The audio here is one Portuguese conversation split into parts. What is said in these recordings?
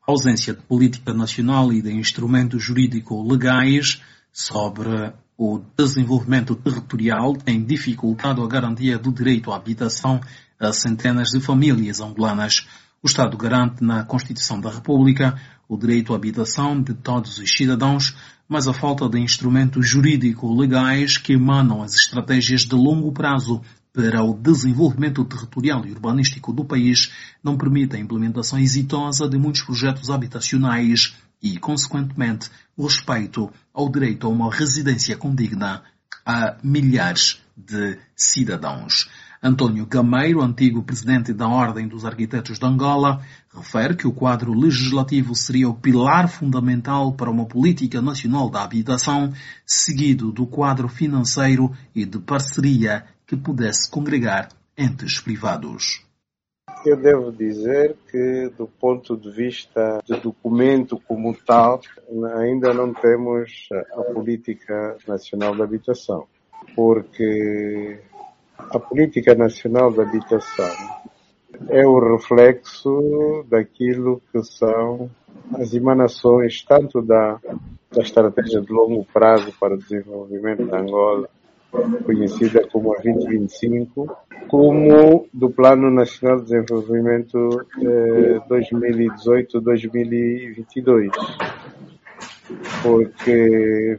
A ausência de política nacional e de instrumentos jurídico-legais sobre o desenvolvimento territorial tem dificultado a garantia do direito à habitação a centenas de famílias angolanas. O Estado garante na Constituição da República o direito à habitação de todos os cidadãos, mas a falta de instrumentos jurídico-legais que emanam as estratégias de longo prazo para o desenvolvimento territorial e urbanístico do país não permite a implementação exitosa de muitos projetos habitacionais e, consequentemente, o respeito ao direito a uma residência condigna a milhares de cidadãos. António Gameiro, antigo presidente da Ordem dos Arquitetos de Angola, refere que o quadro legislativo seria o pilar fundamental para uma política nacional da habitação, seguido do quadro financeiro e de parceria que pudesse congregar entes privados. Eu devo dizer que, do ponto de vista de documento como tal, ainda não temos a Política Nacional de Habitação, porque a Política Nacional de Habitação é o reflexo daquilo que são as emanações tanto da Estratégia de Longo Prazo para o Desenvolvimento da Angola, conhecida como a 2025, como do Plano Nacional de Desenvolvimento 2018-2022. Porque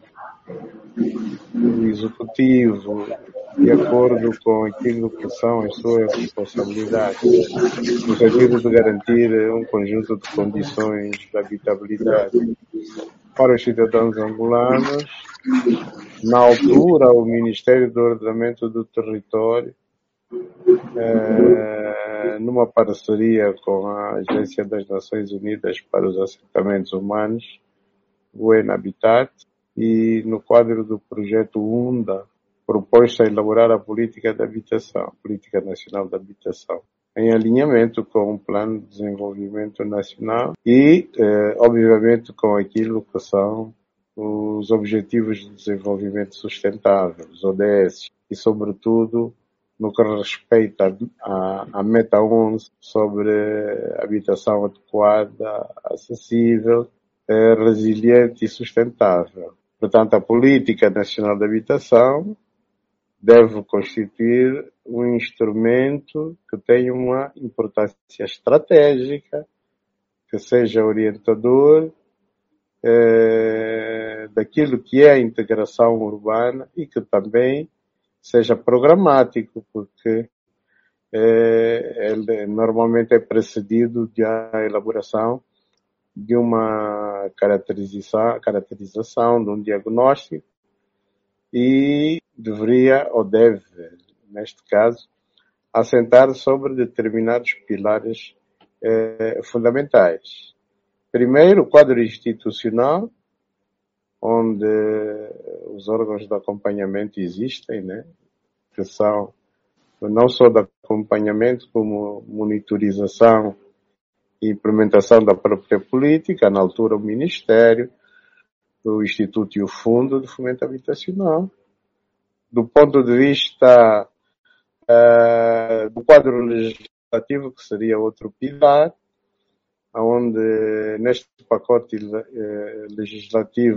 o Executivo, de acordo com aquilo que são as suas responsabilidades, no sentido de garantir um conjunto de condições de habitabilidade para os cidadãos angolanos, na altura o Ministério do Ordenamento do Território, numa parceria com a Agência das Nações Unidas para os Assentamentos Humanos, o UN-Habitat, e no quadro do projeto UNDA, proposto a elaborar a Política de Habitação, Política Nacional de Habitação, em alinhamento com o Plano de Desenvolvimento Nacional e, obviamente, com aquilo que são os Objetivos de Desenvolvimento Sustentável, os ODS, e, sobretudo, no que respeita à Meta 11 sobre habitação adequada, acessível, resiliente e sustentável. Portanto, a Política Nacional de Habitação deve constituir um instrumento que tenha uma importância estratégica, que seja orientador daquilo que é a integração urbana e que também seja programático, porque ele normalmente é precedido da elaboração de uma caracterização, de um diagnóstico, e deveria, ou deve, neste caso, assentar sobre determinados pilares fundamentais. Primeiro, o quadro institucional, onde os órgãos de acompanhamento existem, né? Que são não só de acompanhamento, como monitorização e implementação da própria política, na altura o Ministério, o Instituto e o Fundo de Fomento Habitacional. Do ponto de vista do quadro legislativo, que seria outro pilar, onde neste pacote legislativo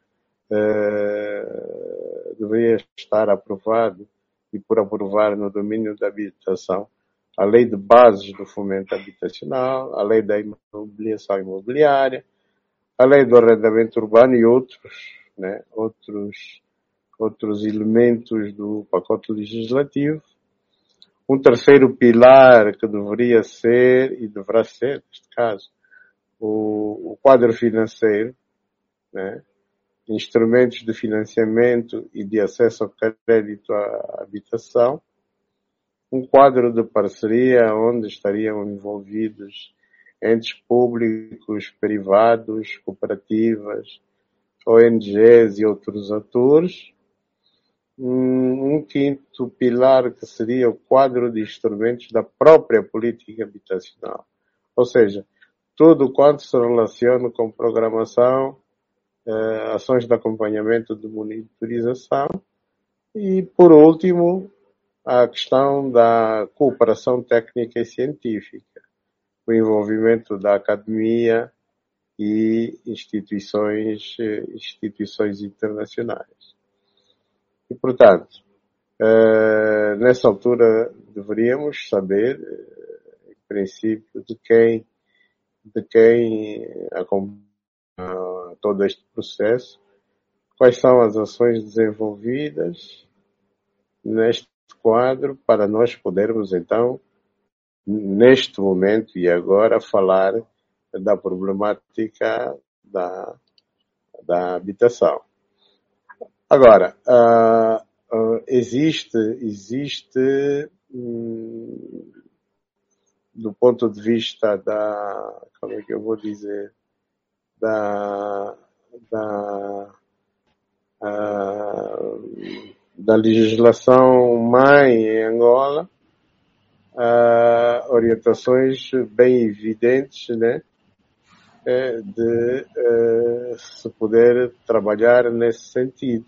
deveria estar aprovado e por aprovar no domínio da habitação a lei de bases do fomento habitacional, a lei da imobiliação imobiliária, a lei do arrendamento urbano e outros, né, outros elementos do pacote legislativo. Um terceiro pilar que deveria ser, e deverá ser, neste caso, o quadro financeiro, né, instrumentos de financiamento e de acesso ao crédito à habitação, um quadro de parceria onde estariam envolvidos entes públicos, privados, cooperativas, ONGs e outros atores. Um quinto pilar que seria o quadro de instrumentos da própria política habitacional. Ou seja, tudo quanto se relaciona com programação, ações de acompanhamento de monitorização e, por último, a questão da cooperação técnica e científica, o envolvimento da academia e instituições internacionais. E, portanto, nessa altura deveríamos saber, em princípio, de quem acompanha todo este processo, quais são as ações desenvolvidas neste quadro para nós podermos, então, neste momento e agora, falar da problemática da habitação. Agora, existe do ponto de vista como é que eu vou dizer, da legislação mãe em Angola, orientações bem evidentes, né, de se poder trabalhar nesse sentido.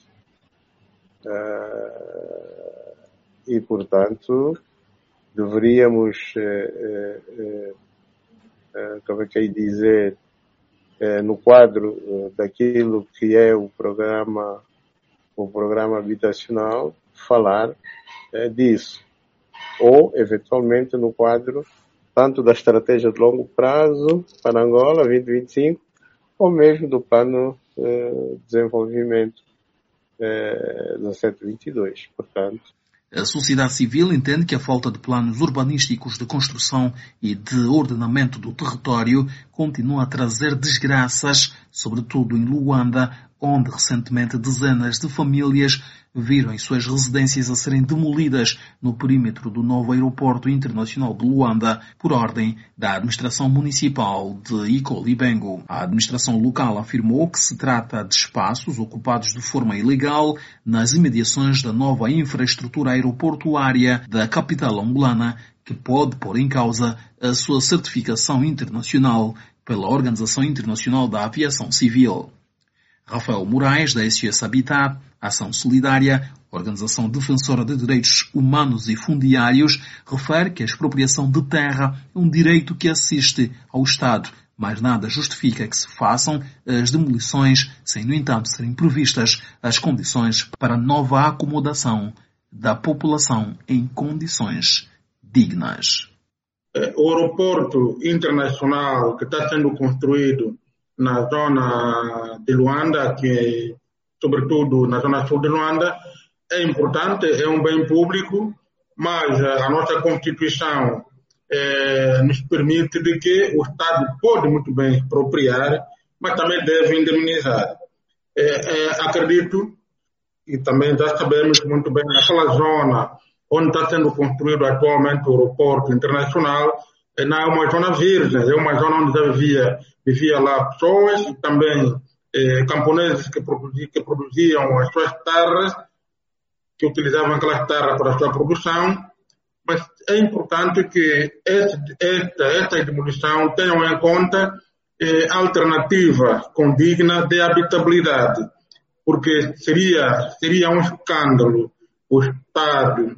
E, portanto, deveríamos, como é que é dizer, no quadro daquilo que é o programa habitacional, falar disso. Ou, eventualmente, no quadro tanto da estratégia de longo prazo para Angola 2025, ou mesmo do plano de desenvolvimento 1722. Portanto, a sociedade civil entende que a falta de planos urbanísticos de construção e de ordenamento do território continua a trazer desgraças, sobretudo em Luanda, onde recentemente dezenas de famílias viram as suas residências a serem demolidas no perímetro do novo aeroporto internacional de Luanda por ordem da administração municipal de Icolibengo. A administração local afirmou que se trata de espaços ocupados de forma ilegal nas imediações da nova infraestrutura aeroportuária da capital angolana, que pode pôr em causa a sua certificação internacional pela Organização Internacional da Aviação Civil. Rafael Moraes, da SOS Habitat, Ação Solidária, organização defensora de direitos humanos e fundiários, refere que a expropriação de terra é um direito que assiste ao Estado, mas nada justifica que se façam as demolições, sem, no entanto, serem previstas as condições para nova acomodação da população em condições dignas. O aeroporto internacional que está sendo construído na zona de Luanda, que é, sobretudo na zona sul de Luanda, é importante, é um bem público, mas a nossa Constituição nos permite de que o Estado pode muito bem expropriar, mas também deve indemnizar. Acredito, e também já sabemos muito bem, naquela zona onde está sendo construído atualmente o aeroporto internacional, não é uma zona virgem, é uma zona onde já vivia lá pessoas e também camponeses que produziam as suas terras, que utilizavam aquelas terras para a sua produção, mas é importante que esta demolição tenham em conta alternativa condigna de habitabilidade, porque seria um escândalo o Estado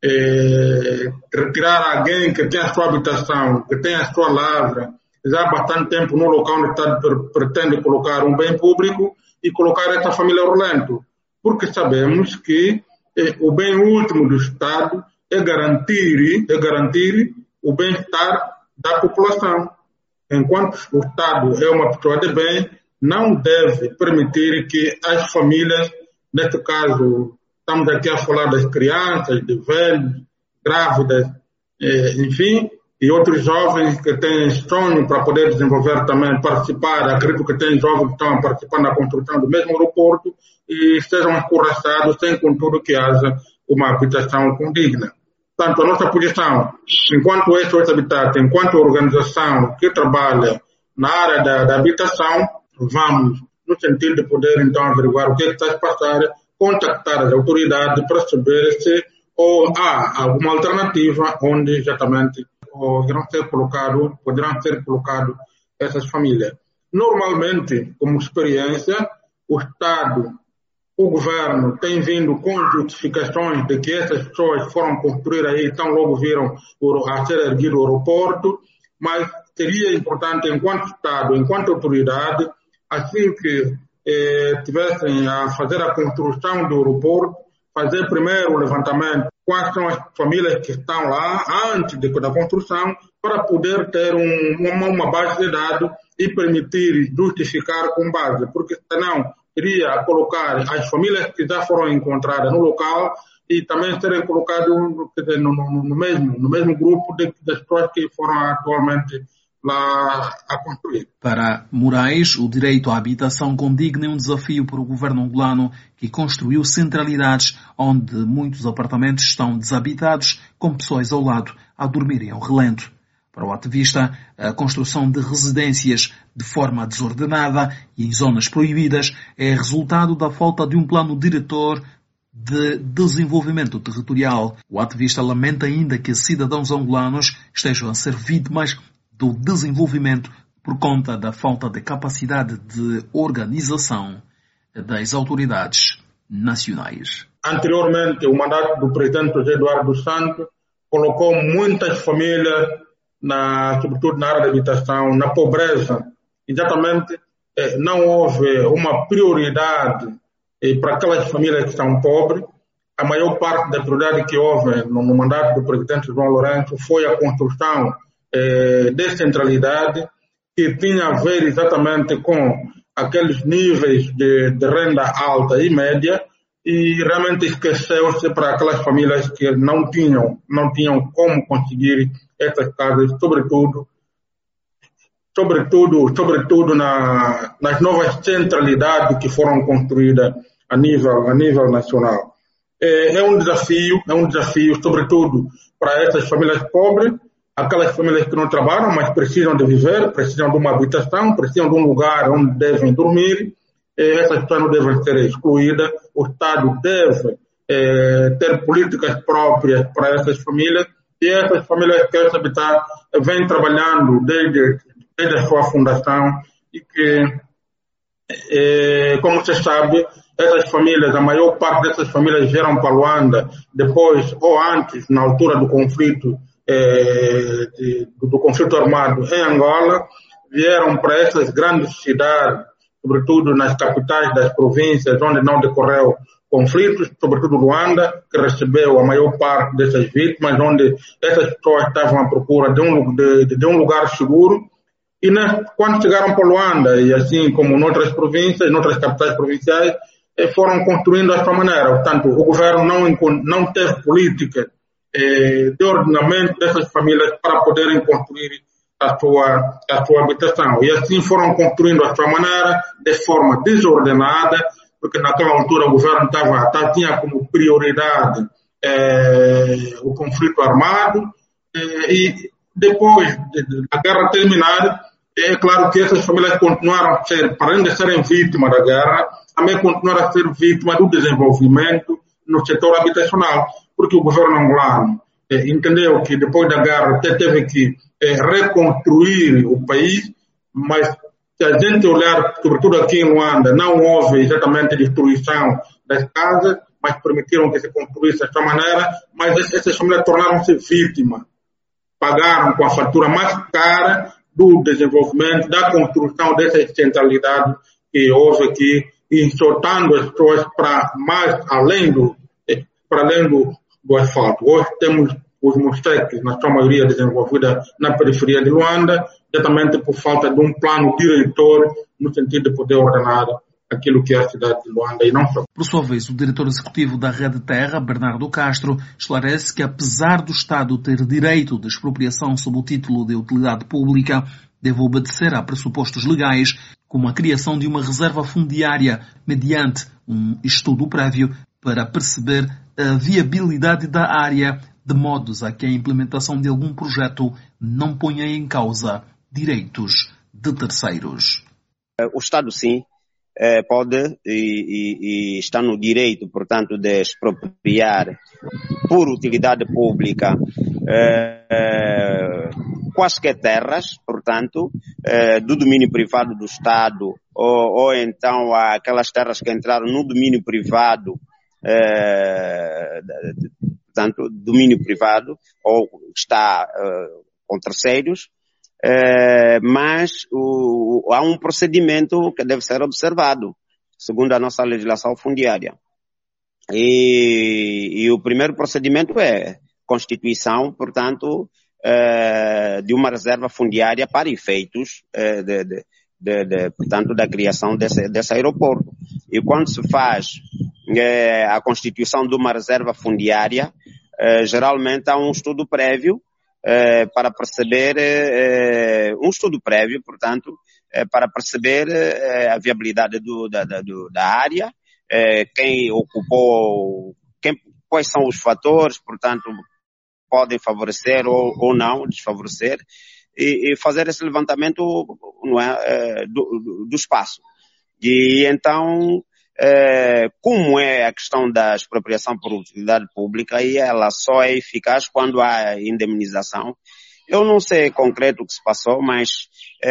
retirar alguém que tem a sua habitação, que tem a sua lavra, já há bastante tempo no local onde o Estado pretende colocar um bem público e colocar essa família ao relento, porque sabemos que o bem último do Estado é garantir o bem-estar da população. Enquanto o Estado é uma pessoa de bem, não deve permitir que as famílias, neste caso, estamos aqui a falar das crianças, de velhos, grávidas, enfim, e outros jovens que têm sonho para poder desenvolver também, participar. Acredito que tem jovens que estão a participar na construção do mesmo aeroporto e sejam escorraçados sem, contudo, que haja uma habitação condigna. Portanto, a nossa posição, enquanto SOS Habitat, enquanto organização que trabalha na área da habitação, vamos no sentido de poder, então, averiguar o que está a passar, contactar as autoridades para saber se há alguma alternativa onde exatamente poderão ser colocadas essas famílias. Normalmente, como experiência, o Estado, o governo tem vindo com justificações de que essas pessoas foram construir aí, então logo viram a ser erguido o aeroporto, mas seria importante, enquanto Estado, enquanto autoridade, assim que tivessem a fazer a construção do aeroporto, fazer primeiro o levantamento, quais são as famílias que estão lá antes da construção, para poder ter uma base de dados e permitir justificar com base, porque senão iria colocar as famílias que já foram encontradas no local e também serem colocadas no mesmo grupo das pessoas que foram atualmente lá a construir. Para Moraes, o direito à habitação condigna é um desafio para o governo angolano, que construiu centralidades onde muitos apartamentos estão desabitados, com pessoas ao lado a dormirem ao relento. Para o ativista, a construção de residências de forma desordenada e em zonas proibidas é resultado da falta de um plano diretor de desenvolvimento territorial. O ativista lamenta ainda que cidadãos angolanos estejam a ser vítimas do desenvolvimento por conta da falta de capacidade de organização das autoridades nacionais. Anteriormente, o mandato do presidente José Eduardo dos Santos colocou muitas famílias, sobretudo na área da habitação, na pobreza. Exatamente, não houve uma prioridade para aquelas famílias que são pobres. A maior parte da prioridade que houve no mandato do presidente João Lourenço foi a construção de centralidade, que tinha a ver exatamente com aqueles níveis de renda alta e média, e realmente esqueceu-se para aquelas famílias que não tinham como conseguir essas casas, sobretudo nas novas centralidades que foram construídas a nível nacional. É um desafio, sobretudo para essas famílias pobres, aquelas famílias que não trabalham, mas precisam de viver, precisam de uma habitação, precisam de um lugar onde devem dormir. Essas pessoas não devem ser excluídas. O Estado deve ter políticas próprias para essas famílias, e essas famílias que querem habitar vêm trabalhando desde a sua fundação, e que, como você sabe, essas famílias, a maior parte dessas famílias vieram para Luanda depois ou antes, na altura do conflito armado em Angola, vieram para essas grandes cidades, sobretudo nas capitais das províncias onde não decorreu conflitos, sobretudo Luanda, que recebeu a maior parte dessas vítimas, onde essas pessoas estavam à procura de um lugar seguro. E quando chegaram para Luanda, e assim como noutras províncias, noutras capitais provinciais, foram construindo da sua maneira. Portanto, o governo não teve política de ordenamento dessas famílias para poderem construir a sua habitação. E assim foram construindo a sua maneira, de forma desordenada, porque naquela altura o governo tinha como prioridade o conflito armado, e depois da guerra terminar, é claro que essas famílias continuaram a ser, para além de serem vítimas da guerra, também continuaram a ser vítimas do desenvolvimento no setor habitacional, porque o governo angolano entendeu que depois da guerra teve que reconstruir o país, mas se a gente olhar, sobretudo aqui em Luanda, não houve exatamente destruição das casas, mas permitiram que se construísse dessa maneira, mas essas famílias tornaram-se vítimas, pagaram com a fatura mais cara do desenvolvimento, da construção dessas centralidades que houve aqui, insoltando as pessoas para além do asfalto. Hoje temos os mosteques, na sua maioria desenvolvida na periferia de Luanda, exatamente por falta de um plano diretor no sentido de poder ordenar aquilo que é a cidade de Luanda e não só. Por sua vez, o diretor executivo da Rede Terra, Bernardo Castro, esclarece que apesar do Estado ter direito de expropriação sob o título de utilidade pública, deve obedecer a pressupostos legais, como a criação de uma reserva fundiária mediante um estudo prévio para perceber a viabilidade da área, de modos a que a implementação de algum projeto não ponha em causa direitos de terceiros. O Estado, sim, pode e está no direito, portanto, de expropriar por utilidade pública quaisquer terras, portanto, do domínio privado do Estado, ou então aquelas terras que entraram no domínio privado, portanto, domínio privado, ou está com terceiros, mas há um procedimento que deve ser observado, segundo a nossa legislação fundiária. E o primeiro procedimento é constituição, portanto, de uma reserva fundiária para efeitos portanto, da criação desse aeroporto. E quando se faz a constituição de uma reserva fundiária, geralmente há um estudo prévio para perceber, portanto, para perceber a viabilidade da área, quem ocupou, quais são os fatores, portanto, podem favorecer ou não desfavorecer, e fazer esse levantamento, não é, do espaço. E então, como é a questão da expropriação por utilidade pública, e ela só é eficaz quando há indemnização. Eu não sei concreto o que se passou, mas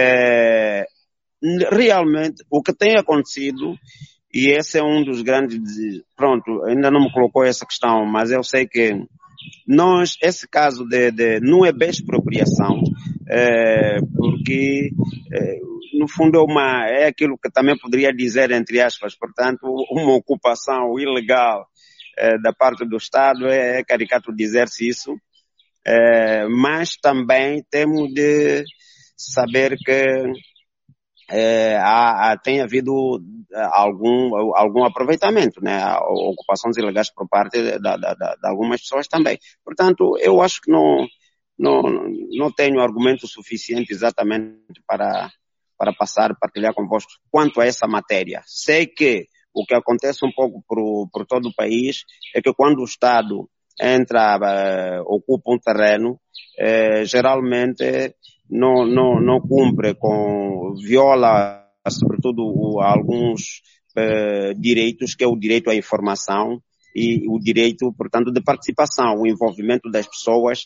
realmente o que tem acontecido, e esse é um dos grandes, pronto, ainda não me colocou essa questão, mas eu sei que esse caso não é bem expropriação, porque no fundo é aquilo que também poderia dizer, entre aspas, portanto, uma ocupação ilegal da parte do Estado, é caricato dizer-se isso, mas também temos de saber que tem havido algum aproveitamento, né? Ocupações ilegais por parte de algumas pessoas também. Portanto, eu acho que não tenho argumento suficiente exatamente para partilhar convosco quanto a essa matéria. Sei que o que acontece um pouco por todo o país é que quando o Estado ocupa um terreno, geralmente não cumpre viola sobretudo alguns direitos, que é o direito à informação e o direito, portanto, de participação, o envolvimento das pessoas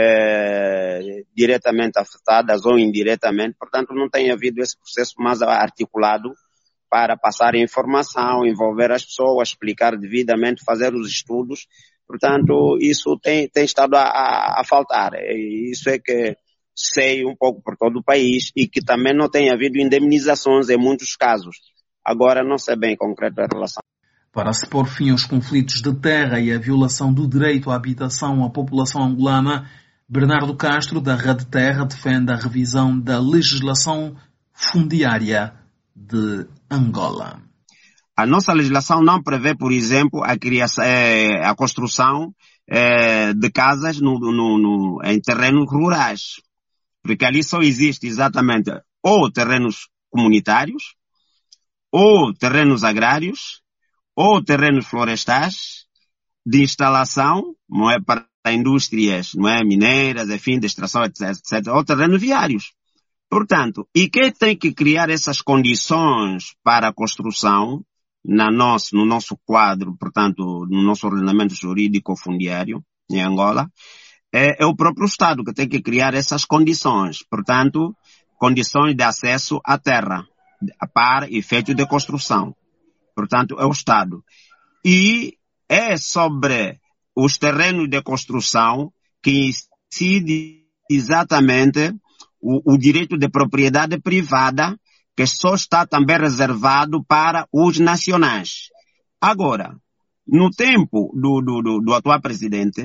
diretamente afetadas ou indiretamente. Portanto, não tem havido esse processo mais articulado para passar a informação, envolver as pessoas, explicar devidamente, fazer os estudos. Portanto, isso tem estado a faltar. E isso é que sei um pouco por todo o país, e que também não tem havido indemnizações em muitos casos. Agora não sei bem concreto a relação. Para se pôr fim aos conflitos de terra e à violação do direito à habitação, a população angolana, Bernardo Castro, da Rede Terra, defende a revisão da legislação fundiária de Angola. A nossa legislação não prevê, por exemplo, a construção de casas em terrenos rurais, porque ali só existe exatamente ou terrenos comunitários, ou terrenos agrários, ou terrenos florestais de instalação, não é, para indústrias, não é, mineiras, enfim, de extração, etc., ou terrenos viários. Portanto, e quem tem que criar essas condições para a construção no nosso quadro, portanto, no nosso ordenamento jurídico fundiário em Angola, é o próprio Estado que tem que criar essas condições. Portanto, condições de acesso à terra para efeito de construção. Portanto, é o Estado. E é sobre os terrenos de construção que incide exatamente o direito de propriedade privada, que só está também reservado para os nacionais. Agora, no tempo do atual presidente,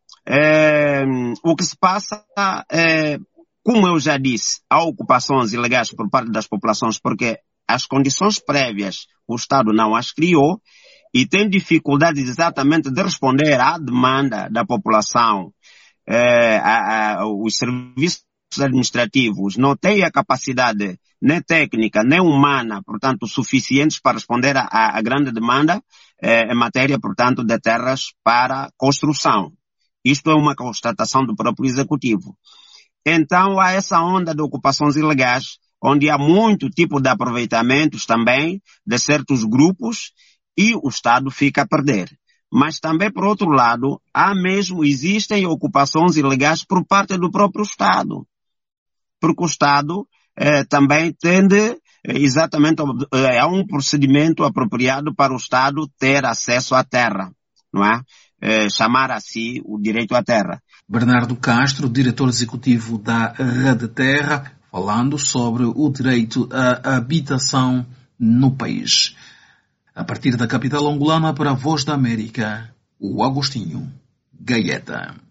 o que se passa é, como eu já disse, há ocupações ilegais por parte das populações, porque as condições prévias o Estado não as criou e tem dificuldades exatamente de responder à demanda da população. Os serviços administrativos não têm a capacidade nem técnica, nem humana, portanto, suficientes para responder à grande demanda em matéria, portanto, de terras para construção. Isto é uma constatação do próprio Executivo. Então, há essa onda de ocupações ilegais, onde há muito tipo de aproveitamentos também de certos grupos e o Estado fica a perder. Mas também, por outro lado, existem ocupações ilegais por parte do próprio Estado. Porque o Estado também tende exatamente a um procedimento apropriado para o Estado ter acesso à terra, não é? Chamar a si o direito à terra. Bernardo Castro, diretor executivo da Rede Terra, falando sobre o direito à habitação no país. A partir da capital angolana para a Voz da América, o Agostinho Gaeta.